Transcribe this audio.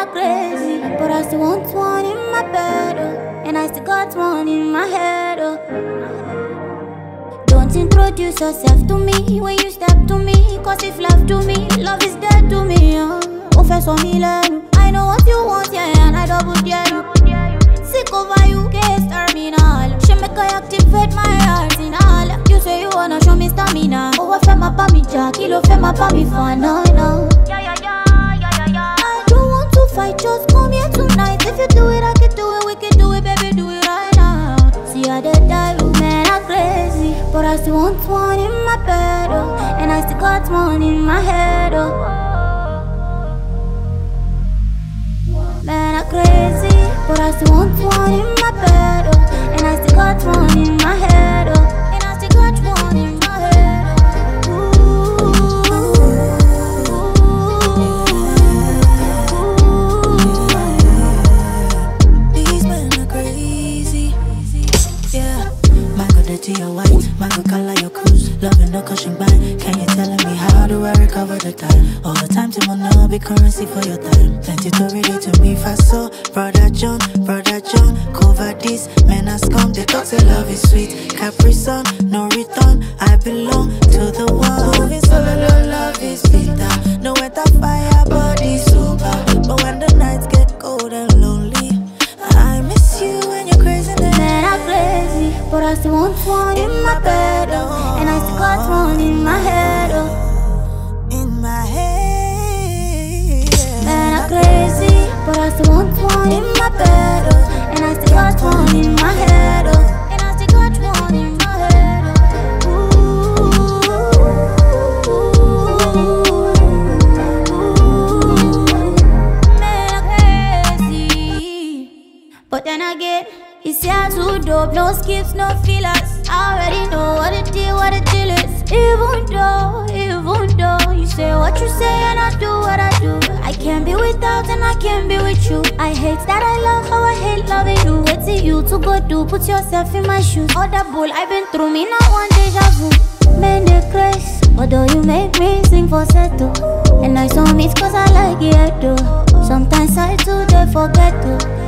I'm crazy, but I still want one in my bed, oh. And I still got one in my head, oh. Don't introduce yourself to me when you step to me, cause if left to me, love is dead to me, oh. Professor Milan, I know what you want, yeah, and I double dare you. Sick over you, case terminal. She make I activate my arsenal. You say you wanna show me stamina. Oh, I feel my pami jack, kilo feel my pami fan, no. I don't want to fight, just come here tonight. If you do it, I can do it, we can do it, baby, do it right now. See how they die, man, I'm crazy, but I still want one in my bed, oh. And I still got one in my head, oh. Man, I'm crazy, but I still want one in my bed, oh. And I still got one in my head, oh. And I still got one in my head, These men are crazy, yeah. Mango dirty your white, mango color your cruise. Loving no caution by. Can you tell me how do I recover the time? All the time to wanna be currency for your time. Plenty to relate to me fast so. Brother John, cover this. Men are scum, they talk say love is sweet. Capri Sun, no return. I belong to the one. Moving solo, love is bitter. No weather, fire, body super. But when the nights get cold and lonely, I miss you when you're crazy. Man, I'm crazy, but I still want one in my bed, oh. And I still got one in my head, oh. In my head, yeah. Man, I'm crazy, but I still want one in my bed, oh. And I still got one in my head, oh. And I still got one in my head, man, I'm crazy. But then again, it's here too dope, no skips, no fillers. I already know what the deal is. Even though you say what you say and I do what I do, I can't be without and I can't be with you. I hate that I love how I hate loving you. Wait till you to go do, put yourself in my shoes. All that bull I've been through, me not one deja vu. Man, they crazy, although you make me sing for settle. And I saw me cause I like it, though. Sometimes I do, they forget to.